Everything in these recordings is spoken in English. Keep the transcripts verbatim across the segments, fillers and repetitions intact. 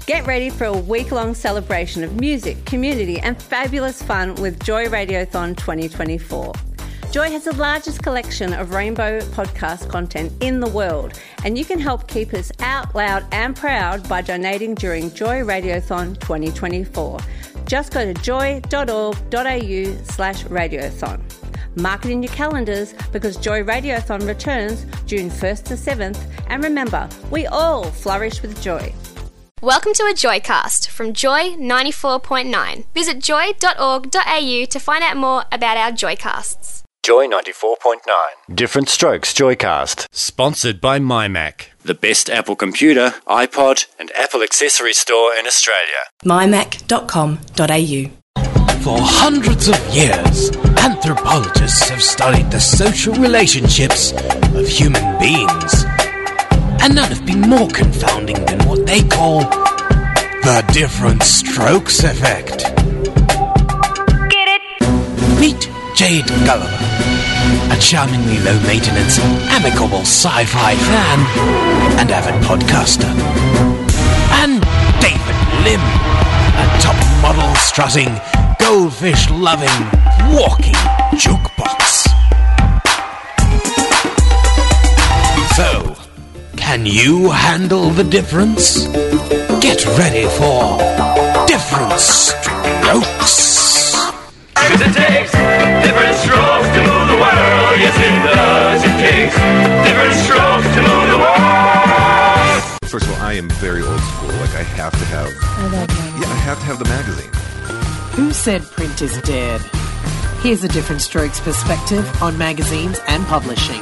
Get ready for a week-long celebration of music, community and fabulous fun with Joy Radiothon twenty twenty-four. Joy has the largest collection of rainbow podcast content in the world, and you can help keep us out loud and proud by donating during Joy Radiothon twenty twenty-four. Just go to joy.org.au slash radiothon. Mark it in your calendars because Joy Radiothon returns June first to seventh, and remember, we all flourish with joy. Welcome to a Joycast from Joy ninety-four point nine. Visit joy dot org dot a u to find out more about our Joycasts. Joy ninety-four point nine. Different Strokes Joycast. Sponsored by MyMac, the best Apple computer, iPod and Apple accessory store in Australia. my mac dot com dot a u. For hundreds of years, anthropologists have studied the social relationships of human beings. And none have been more confounding than what they call the different strokes effect. Get it? Meet Jade Gulliver, a charmingly low-maintenance, amicable sci-fi fan and avid podcaster. And David Lim, a top-model strutting, goldfish-loving, walking jukebox. So, can you handle the difference? Get ready for Different Strokes. Cause it takes different strokes to move the world. Yes, it does. It takes different strokes to move the world. First of all, I am very old school. Like, I have to have... I love magazines. Yeah, I have to have the magazine. Who said print is dead? Here's a Different Strokes perspective on magazines and publishing.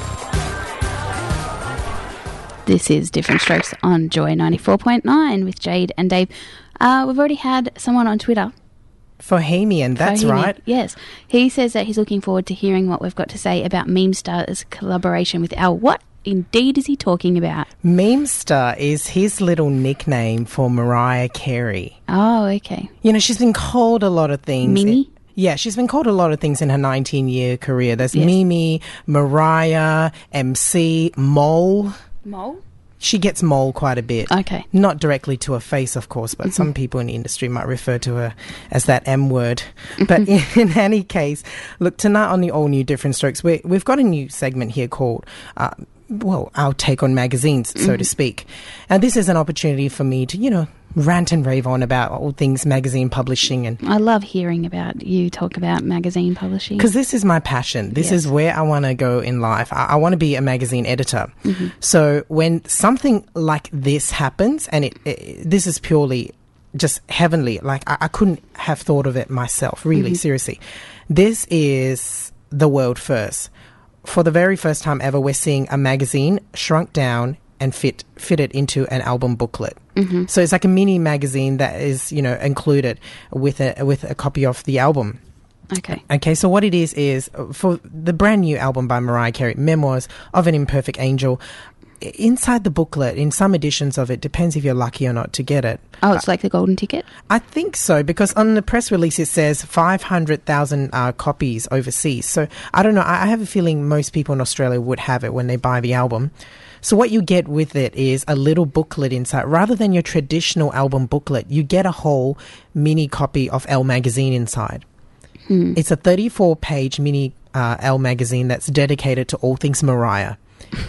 This is Different Strokes on Joy ninety-four point nine with Jade and Dave. Uh, we've already had someone on Twitter. Fahimian, that's Fahimian, right. Yes. He says that he's looking forward to hearing what we've got to say about Memestar's collaboration with Al. What indeed is he talking about? Memestar is his little nickname for Mariah Carey. Oh, okay. You know, she's been called a lot of things. Mimi? Yeah, she's been called a lot of things in her nineteen-year career. There's Yes. Mimi, Mariah, M C, Mole. Mole? She gets mole quite a bit. Okay. Not directly to her face, of course, but Mm-hmm. some people in the industry might refer to her as that M word. But in, in any case, look, tonight on the All New Different Strokes, we, we've got a new segment here called, uh, well, our take on magazines, so Mm-hmm. to speak. And this is an opportunity for me to, you know, rant and rave on about all things magazine publishing. And I love hearing about you talk about magazine publishing. because this is my passion. This Yes. is where I want to go in life. I, I want to be a magazine editor. Mm-hmm. So when something like this happens, and it, it this is purely just heavenly, like I, I couldn't have thought of it myself, really, Mm-hmm. seriously. This is the world first. For the very first time ever, we're seeing a magazine shrunk down and fit fitted into an album booklet. Mm-hmm. So it's like a mini magazine that is, you know, included with a with a copy of the album. Okay. Okay, so what it is is uh, for the brand new album by Mariah Carey, Memoirs of an Imperfect Angel. i- Inside the booklet, in some editions of it, depends if you're lucky or not to get it. Oh, it's like the golden ticket? I think so, because on the press release it says five hundred thousand uh, copies overseas. So I don't know. I, I have a feeling most people in Australia would have it when they buy the album. So what you get with it is a little booklet inside. Rather than your traditional album booklet, you get a whole mini copy of Elle magazine inside. Hmm. It's a thirty-four page mini uh, Elle magazine that's dedicated to all things Mariah.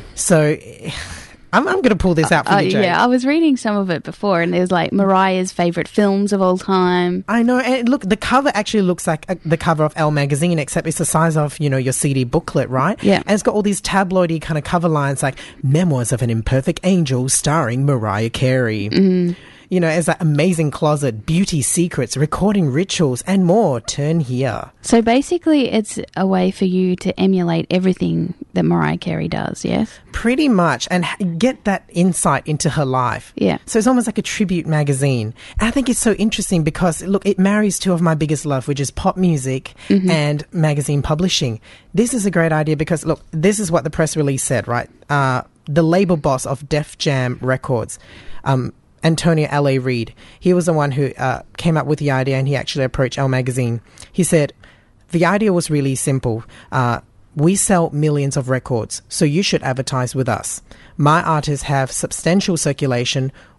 So I'm, I'm going to pull this out for Uh, you, Jade. yeah, I was reading some of it before, and there's like Mariah's favourite films of all time. I know, and look, the cover actually looks like a, the cover of Elle magazine, except it's the size of, you know, your C D booklet, right? Yeah. And it's got all these tabloidy kind of cover lines like Memoirs of an Imperfect Angel starring Mariah Carey. Mm. You know, as that amazing closet, beauty secrets, recording rituals, and more. Turn here. So basically, it's a way for you to emulate everything that Mariah Carey does, yes? Pretty much, and h- get that insight into her life. Yeah. So it's almost like a tribute magazine. And I think it's so interesting because, look, it marries two of my biggest love, which is pop music Mm-hmm. and magazine publishing. This is a great idea because, look, this is what the press release said, right? Uh, the label boss of Def Jam Records, um, Antonio L A. Reid, he was the one who uh, came up with the idea, and he actually approached Elle magazine. He said, the idea was really simple. Uh, we sell millions of records, so you should advertise with us. My artists have substantial circulation.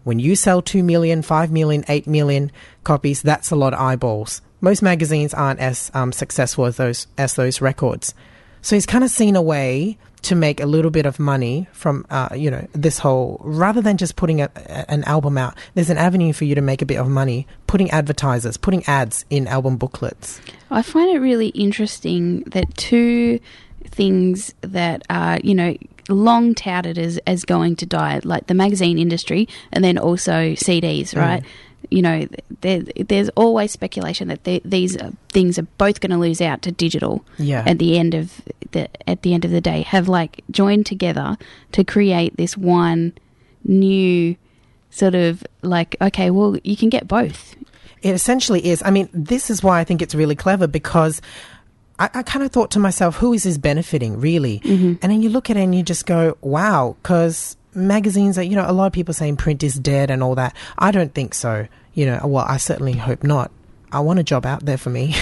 When you sell two million, five million, eight million copies, that's a lot of eyeballs. Most magazines aren't as um, successful as those as those records. So he's kind of seen a way to make a little bit of money from, uh, you know, this whole, rather than just putting a, a, an album out, there's an avenue for you to make a bit of money, putting advertisers, putting ads in album booklets. I find it really interesting that two things that are, you know, long touted as, as going to die, like the magazine industry and then also C Ds, right? Mm. You know, there, there's always speculation that they, these things are both going to lose out to digital. Yeah. At the end of the at the end of the day, have like joined together to create this one new sort of like, okay, well, you can get both. It essentially is. I mean, this is why I think it's really clever, because I, I kind of thought to myself, who is this benefiting really? Mm-hmm. And then you look at it and you just go, wow, because magazines are, you know, a lot of people saying print is dead and all that. I don't think so. You know, well, I certainly hope not. I want a job out there for me.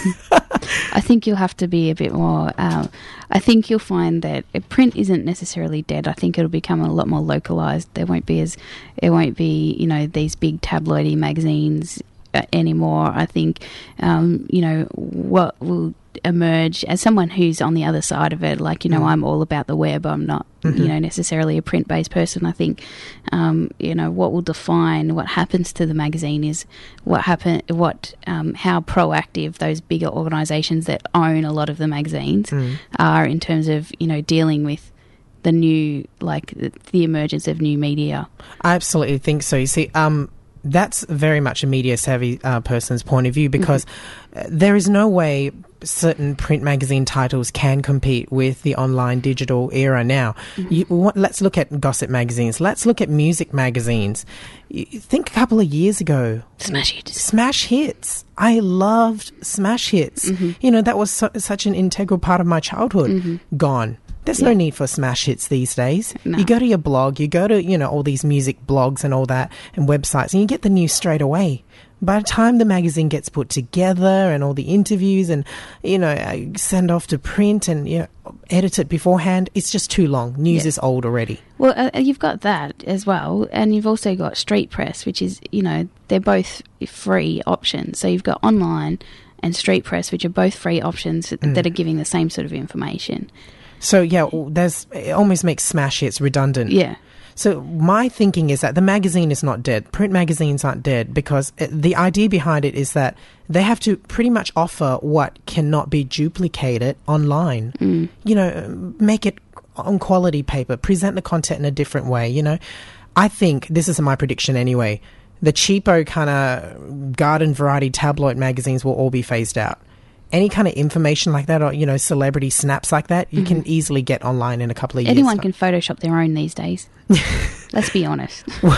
I think you'll have to be a bit more, um, I think you'll find that print isn't necessarily dead. I think it'll become a lot more localised. There won't be as, it won't be, you know, these big tabloidy magazines uh, anymore. I think, um, you know, what will emerge as someone who's on the other side of it, like, you know, mm. I'm all about the web. I'm not, mm-hmm. you know, necessarily a print-based person. I think, um, you know, what will define what happens to the magazine is what happen, what, um, how proactive those bigger organisations that own a lot of the magazines mm. are in terms of, you know, dealing with the new, like the, the emergence of new media. I absolutely think so. You see, um, that's very much a media-savvy uh, person's point of view, because mm-hmm. there is no way certain print magazine titles can compete with the online digital era now. Mm-hmm. You, what, let's look at gossip magazines. Let's look at music magazines. You think a couple of years ago. Smash Hits. Smash Hits. I loved Smash Hits. Mm-hmm. You know, that was so, such an integral part of my childhood. Mm-hmm. Gone. There's yeah. no need for smash hits these days. No. You go to your blog, you go to, you know, all these music blogs and all that and websites, and you get the news straight away. By the time the magazine gets put together and all the interviews and, you know, send off to print and, you know, edit it beforehand, it's just too long. News yeah. is old already. Well, uh, you've got that as well. And you've also got Street Press, which is, you know, they're both free options. So you've got online and Street Press, which are both free options mm. that are giving the same sort of information. So, yeah, there's it almost makes smash hits redundant. Yeah. So my thinking is that the magazine is not dead. Print magazines aren't dead, because it, the idea behind it is that they have to pretty much offer what cannot be duplicated online. Mm. You know, make it on quality paper, present the content in a different way, you know. I think, this is my prediction anyway, the cheapo kind of garden variety tabloid magazines will all be phased out. Any kind of information like that, or, you know, celebrity snaps like that, you mm-hmm. can easily get online in a couple of years. Anyone can Photoshop their own these days. Let's be honest.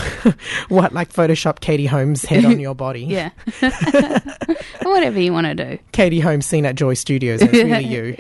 What, like Photoshop Katie Holmes' head on your body? Yeah. Whatever you want to do. Katie Holmes seen at Joy Studios. That's really you.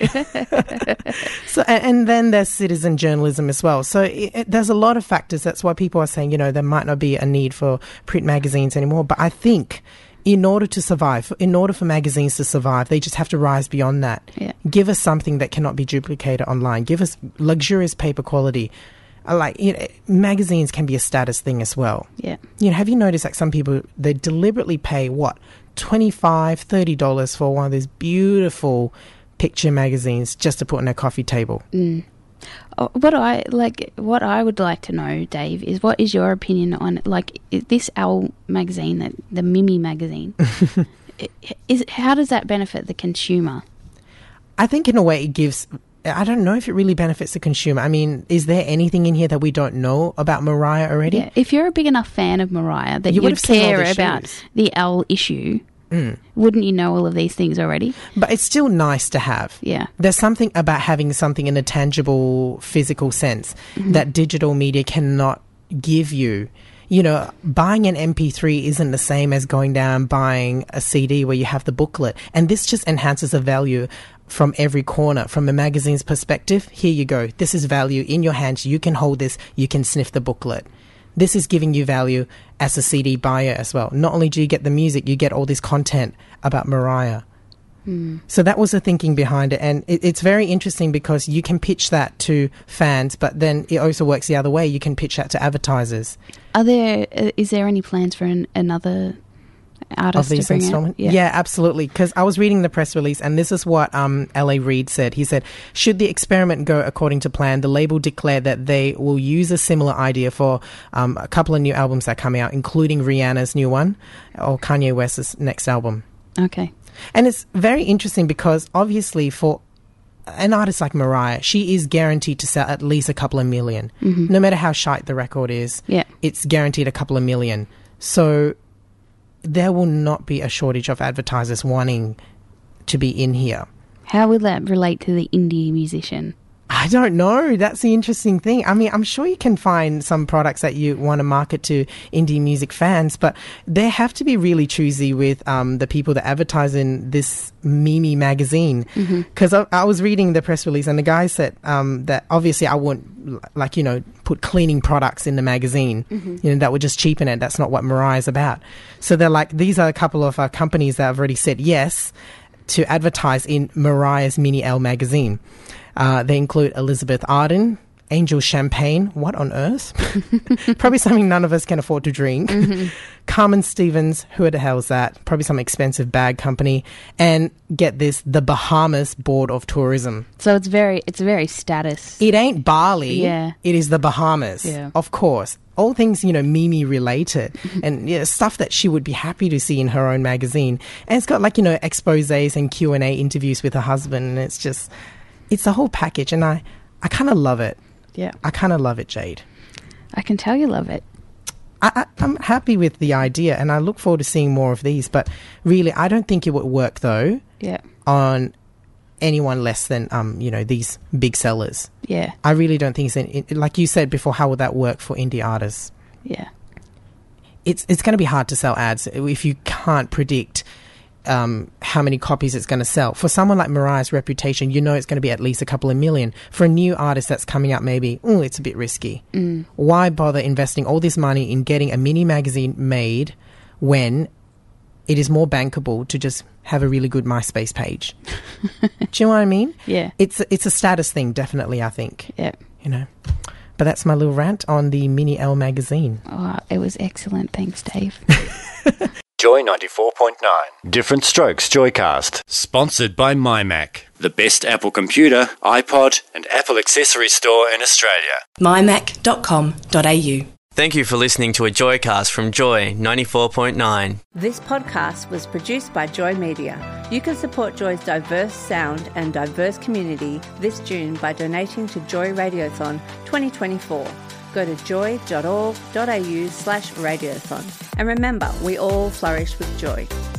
So, and, and then there's citizen journalism as well. So it, it, there's a lot of factors. That's why people are saying, you know, there might not be a need for print magazines anymore. But I think, in order to survive, in order for magazines to survive, they just have to rise beyond that. Yeah. Give us something that cannot be duplicated online. Give us luxurious paper quality. I like, you know, magazines can be a status thing as well. Yeah. You know, have you noticed that some people, they deliberately pay, what, twenty-five dollars, thirty dollars for one of these beautiful picture magazines just to put on their coffee table? Mm. What I like, what I would like to know, Dave, is what is your opinion on, like, this Owl magazine, that the Mimi magazine? is how does that benefit the consumer? I think in a way it gives. I don't know if it really benefits the consumer. I mean, is there anything in here that we don't know about Mariah already? Yeah, if you're a big enough fan of Mariah that you you'd care about the Owl issue, mm. wouldn't you know all of these things already? But it's still nice to have. Yeah. There's something about having something in a tangible, physical sense mm-hmm. that digital media cannot give you. You know, buying an M P three isn't the same as going down and buying a C D where you have the booklet. And this just enhances the value from every corner. From the magazine's perspective, here you go. This is value in your hands. You can hold this. You can sniff the booklet. This is giving you value as a C D buyer as well. Not only do you get the music, you get all this content about Mariah. Mm. So that was the thinking behind it. And it, it's very interesting because you can pitch that to fans, but then it also works the other way. You can pitch that to advertisers. Are there, uh, is there any plans for an, another artist of these to bring installments? Yeah. yeah, absolutely. Because I was reading the press release, and this is what um, L A Reid said. He said, should the experiment go according to plan, the label declared that they will use a similar idea for um, a couple of new albums that are coming out, including Rihanna's new one or Kanye West's next album. Okay. And it's very interesting because obviously for an artist like Mariah, she is guaranteed to sell at least a couple of million. Mm-hmm. No matter how shite the record is, yeah. it's guaranteed a couple of million. So there will not be a shortage of advertisers wanting to be in here. How will that relate to the indie musician? I don't know. That's the interesting thing. I mean, I'm sure you can find some products that you want to market to indie music fans, but they have to be really choosy with um, the people that advertise in this Mimi magazine. Because mm-hmm. I, I was reading the press release, and the guy said um, that obviously I wouldn't, like, you know, put cleaning products in the magazine. Mm-hmm. You know, that would just cheapen it. That's not what Mariah's about. So they're like, these are a couple of uh, companies that have already said yes to advertise in Mariah's Mini L magazine. Uh, they include Elizabeth Arden, Angel Champagne, what on earth? Probably something none of us can afford to drink. Mm-hmm. Carmen Stevens, who the hell is that? Probably some expensive bag company. And get this, the Bahamas Board of Tourism. So it's very, it's very status. It ain't Bali. Yeah. It is the Bahamas. Yeah. Of course. All things, you know, Mimi related and you know, stuff that she would be happy to see in her own magazine. And it's got like, you know, exposés and Q and A interviews with her husband. And it's just, it's a whole package. And I, I kind of love it. Yeah. I kind of love it, Jade. I can tell you love it. I, I, I'm happy with the idea and I look forward to seeing more of these. But really, I don't think it would work, though, yeah. on anyone less than, um, you know, these big sellers. Yeah. I really don't think it's, an, it, like you said before, how would that work for indie artists? Yeah. It's, it's going to be hard to sell ads if you can't predict Um, how many copies it's going to sell. For someone like Mariah's reputation, you know it's going to be at least a couple of million. For a new artist that's coming out, maybe, oh, it's a bit risky. Mm. Why bother investing all this money in getting a mini magazine made when it is more bankable to just have a really good MySpace page? Do you know what I mean? Yeah. It's, it's a status thing, definitely, I think. Yeah. You know. But that's my little rant on the Mini L magazine. Oh, it was excellent. Thanks, Dave. Joy ninety-four point nine. Different Strokes Joycast. Sponsored by MyMac, the best Apple computer, iPod, and Apple accessory store in Australia. my mac dot com dot a u. Thank you for listening to a Joycast from Joy ninety-four point nine. This podcast was produced by Joy Media. You can support Joy's diverse sound and diverse community this June by donating to Joy Radiothon twenty twenty-four. Go to joy dot org dot a u slash radiothon. And remember, we all flourish with joy.